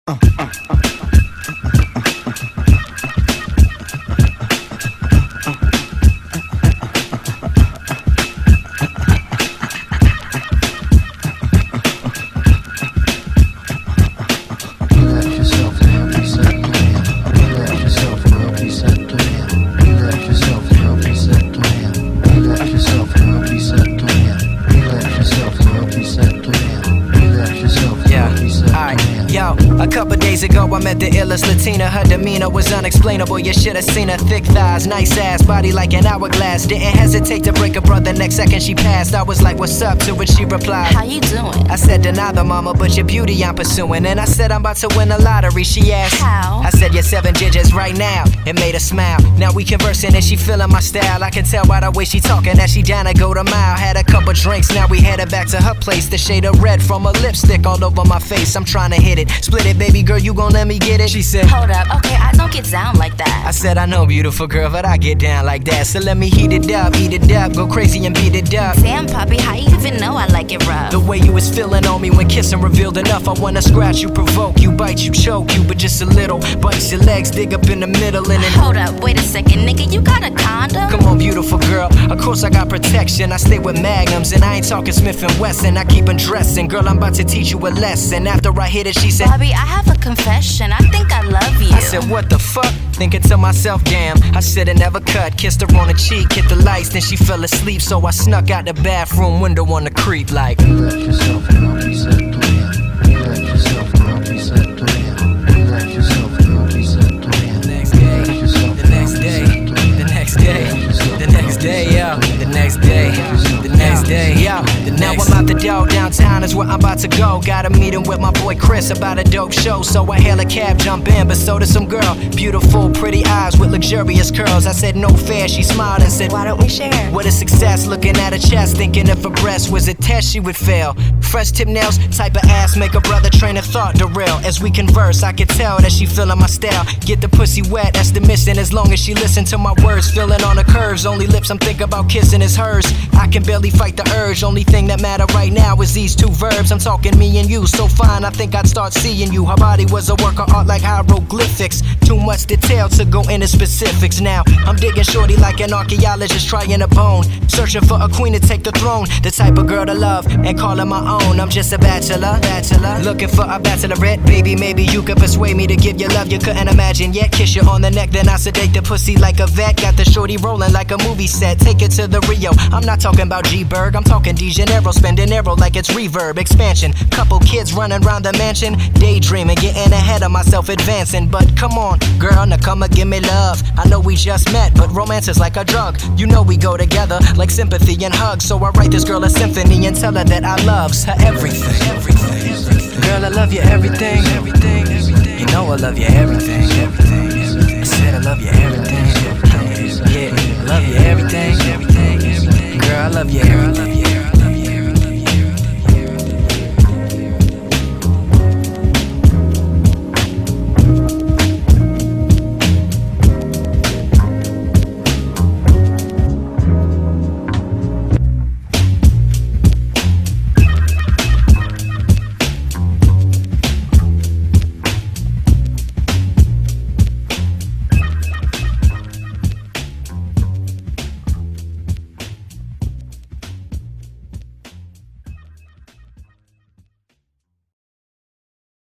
A couple days ago I met the illest Latina. Her demeanor was unexplainable. You should have seen her thick thighs, nice ass, body like an hourglass. Didn't hesitate to break a brother next second she passed. I was like, what's up? To which she replied, how you doing? I said, deny the mama, but your beauty I'm pursuing. And I said, I'm about to win the lottery. She asked, how? I said, you're 7 digits right now. It made her smile. Now we conversing and she feeling my style. I can tell by the way she talking that she down to go the mile. Had a couple drinks, now we headed back to her place. The shade of red from her lipstick all over my face. I'm trying to hit it, split it, baby girl, you gon' let me get it? She said, hold up, okay, I don't get down like that. I said, I know, beautiful girl, but I get down like that. So let me heat it up, eat it up, go crazy and beat it up. Damn, puppy, how you even know I like it rough? The way you was feeling on me when kissing revealed enough. I wanna scratch you, provoke you, bite you, choke you, but just a little. Bites your legs, dig up in the middle and then hold up, wait a second, nigga, you got a condom? Come on, beautiful girl, of course I got protection. I stay with magnums and I ain't talking Smith & Wesson. I keep undressing, girl, I'm about to teach you a lesson. After I hit it, she said, Bobby, I have a confession, I think I love you. I said, what the fuck? Thinking to myself, damn, I should've never cut. Kissed her on the cheek, hit the lights, then she fell asleep. So I snuck out the bathroom window on the creep like, relax yourself, girl, reset to him. Relax yourself, girl, reset to him. Relax yourself, girl, reset to him. The next day, the next day, the next day, the next day, yo, the next day, the next day, yo. Now I'm out the door, downtown is where I'm about to go. Got a meeting with my boy Chris about a dope show. So I hail a cab, jump in, but so does some girl. Beautiful, pretty eyes with luxurious curls. I said, no fair, she smiled and said, why don't we share? What a success, looking at her chest, thinking if her breast was a test, she would fail. Fresh tip nails, type of ass, make a brother train of thought derail. As we converse, I could tell that she feeling my style. Get the pussy wet, that's the mission. As long as she listen to my words, feeling on her curves. Only lips I'm thinking about kissing is hers. I can barely fight the urge. Only thing that matter right now is these two verbs. I'm talking me and you, so fine, I think I'd start seeing you. Her body was a work of art like hieroglyphics. Too much detail to go into specifics. Now I'm digging shorty like an archaeologist trying a bone, searching for a queen to take the throne. The type of girl to love and call her my own. I'm just a bachelor, looking for a bachelorette. Baby, maybe you could persuade me to give you love you couldn't imagine yet. Kiss you on the neck, then I sedate the pussy like a vet. Got the shorty rolling like a movie set. Take it to the Rio. I'm not talking about G-Berg, I'm talking De Janeiro. Spending arrow like it's reverb, expansion. Couple kids running around the mansion, daydreaming, getting ahead of myself, advancing. But come on, girl, now come and give me love. I know we just met, but romance is like a drug. You know we go together like sympathy and hugs. So I write this girl a symphony and tell her that I loves her everything. Girl, I love you everything. You know I love you everything. I said I love you everything. Yeah, I love you everything. Girl, I love you everything.